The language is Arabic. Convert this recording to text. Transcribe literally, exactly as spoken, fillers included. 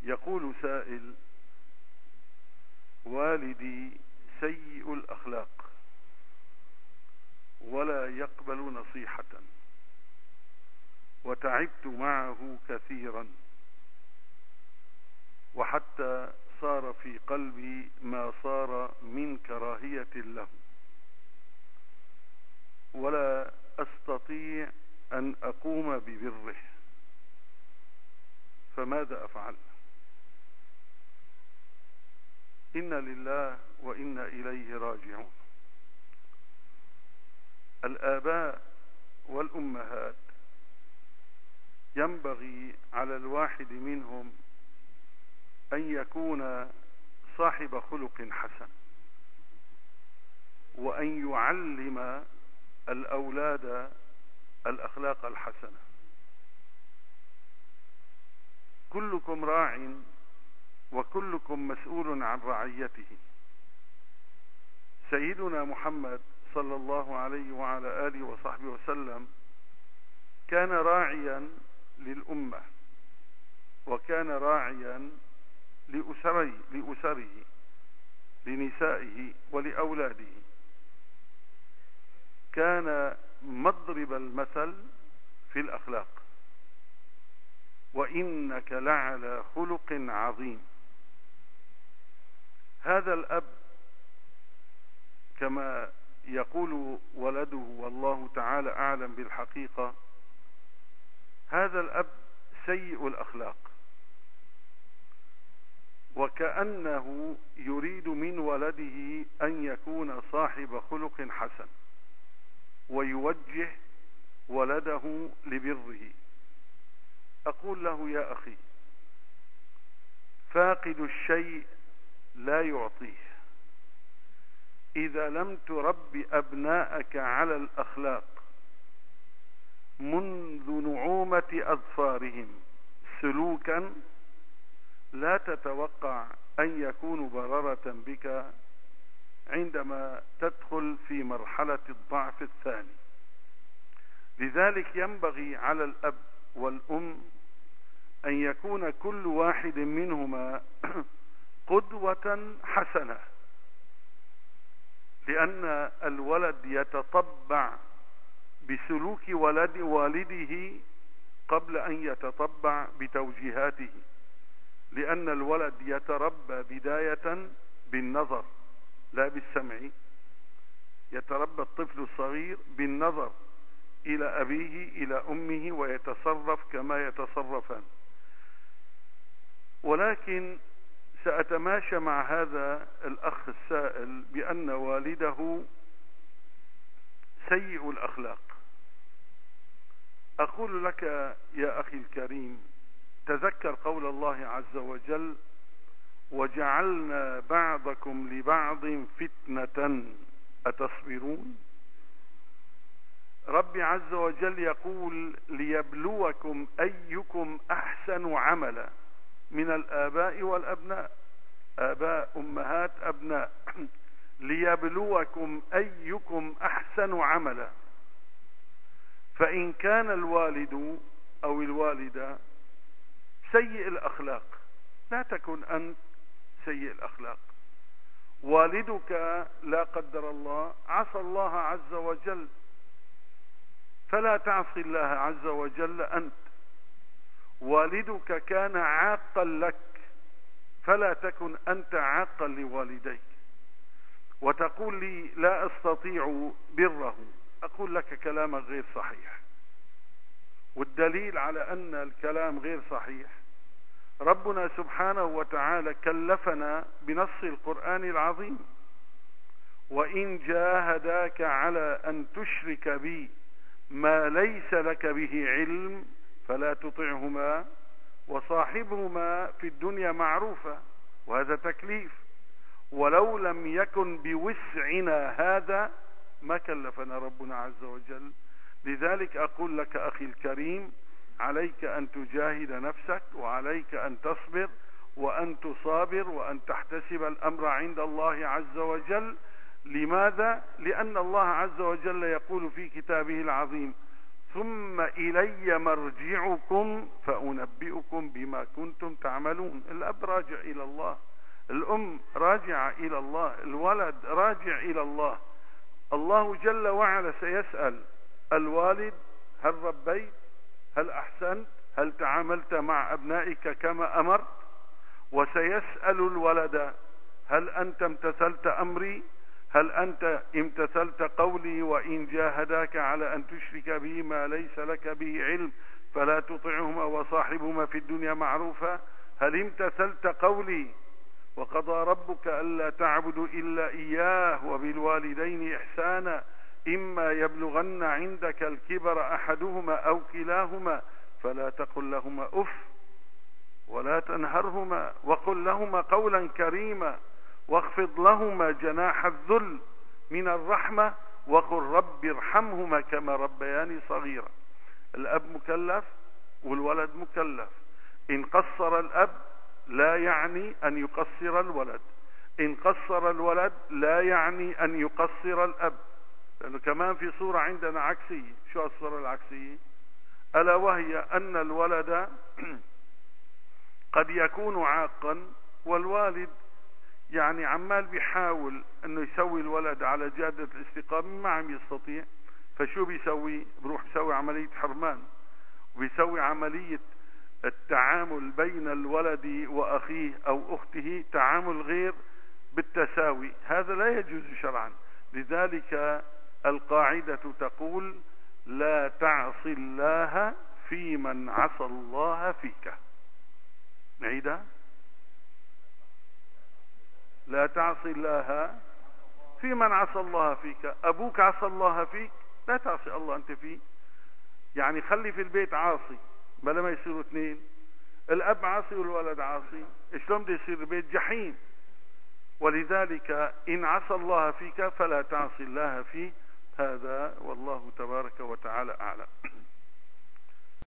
يقول سائل: والدي سيء الأخلاق ولا يقبل نصيحة، وتعبت معه كثيرا، وحتى صار في قلبي ما صار من كراهية له، ولا أستطيع أن أقوم ببره، فماذا أفعل؟ إنا لله وإنا إليه راجعون. الآباء والأمهات ينبغي على الواحد منهم أن يكون صاحب خلق حسن، وأن يعلم الأولاد الأخلاق الحسنة. كلكم راع وكلكم مسؤول عن رعيته. سيدنا محمد صلى الله عليه وعلى آله وصحبه وسلم كان راعيا للأمة، وكان راعيا لأسره, لأسره لنسائه ولأولاده. كان مضرب المثل في الأخلاق، وإنك لعلى خلق عظيم. هذا الأب كما يقول ولده والله تعالى أعلم بالحقيقة، هذا الأب سيء الأخلاق، وكأنه يريد من ولده أن يكون صاحب خلق حسن، ويوجه ولده لبره. أقول له: يا أخي، فاقد الشيء لا يعطيه. إذا لم تربي أبناءك على الأخلاق منذ نعومة أظفارهم سلوكا، لا تتوقع أن يكونوا بررة بك عندما تدخل في مرحلة الضعف الثاني. لذلك ينبغي على الأب والأم أن يكون كل واحد منهما قدوة حسنة، لأن الولد يتطبع بسلوك ولد والده قبل أن يتطبع بتوجيهاته، لأن الولد يتربى بداية بالنظر لا بالسمع. يتربى الطفل الصغير بالنظر إلى أبيه إلى أمه، ويتصرف كما يتصرفان. ولكن سأتماشى مع هذا الأخ السائل بأن والده سيء الأخلاق. أقول لك يا أخي الكريم، تذكر قول الله عز وجل: وجعلنا بعضكم لبعض فتنة أتصبرون. ربي عز وجل يقول: ليبلوكم أيكم أحسن عملا، من الآباء والأبناء، آباء أمهات أبناء، ليبلوكم أيكم أحسن عملا. فإن كان الوالد أو الوالدة سيء الأخلاق، لا تكن أنت سيء الأخلاق. والدك لا قدر الله عصى الله عز وجل، فلا تعصي الله عز وجل أنت. والدك كان عاقا لك، فلا تكن أنت عاقا لوالديك. وتقول لي: لا أستطيع بره. أقول لك كلام غير صحيح، والدليل على أن الكلام غير صحيح ربنا سبحانه وتعالى كلفنا بنص القرآن العظيم: وإن جاهداك على أن تشرك بي ما ليس لك به علم فلا تطعهما وصاحبهما في الدنيا معروفا. وهذا تكليف، ولو لم يكن بوسعنا هذا ما كلفنا ربنا عز وجل. لذلك أقول لك أخي الكريم: عليك أن تجاهد نفسك، وعليك أن تصبر وأن تصابر وأن تحتسب الأمر عند الله عز وجل. لماذا؟ لأن الله عز وجل يقول في كتابه العظيم: ثم إلي مرجعكم فأنبئكم بما كنتم تعملون. الأب راجع إلى الله، الأم راجعة إلى الله، الولد راجع إلى الله. الله جل وعلا سيسأل الوالد: هل ربيت؟ هل أحسنت؟ هل تعاملت مع أبنائك كما أمرت؟ وسيسأل الولد: هل أنت امتثلت أمري؟ هل أنت امتثلت قولي؟ وإن جاهداك على أن تشرك به ما ليس لك به علم فلا تطعهما وصاحبهما في الدنيا معروفا. هل امتثلت قولي؟ وقضى ربك ألا تعبدوا إلا إياه وبالوالدين إحسانا إما يبلغن عندك الكبر أحدهما أو كلاهما فلا تقل لهما أف ولا تنهرهما وقل لهما قولا كريما واخفض لهما جناح الذل من الرحمة وقل رب ارحمهما كما ربياني صغيرا. الأب مكلف والولد مكلف. إن قصر الأب لا يعني أن يقصر الولد، إن قصر الولد لا يعني أن يقصر الأب، لأنه كمان في صورة عندنا عكسية. شو الصورة العكسية؟ ألا وهي أن الولد قد يكون عاقا والوالد يعني عمال بيحاول أنه يسوي الولد على جادة الاستقامة، ما عم يستطيع. فشو بيسوي؟ بروح بيسوي عملية حرمان، وبيسوي عملية التعامل بين الولد وأخيه أو أخته تعامل غير بالتساوي. هذا لا يجوز شرعا. لذلك القاعدة تقول: لا تعصي الله في من عصى الله فيك. نعيدها: لا تعصي الله في من عصى الله فيك. أبوك عصى الله فيك، لا تعصي الله أنت فيه. يعني خلي في البيت عاصي بلا ما يصيروا اثنين. الأب عاصي والولد عاصي، شلون بده يصير البيت جحيم؟ ولذلك إن عصى الله فيك فلا تعصي الله فيه. هذا والله تبارك وتعالى أعلم.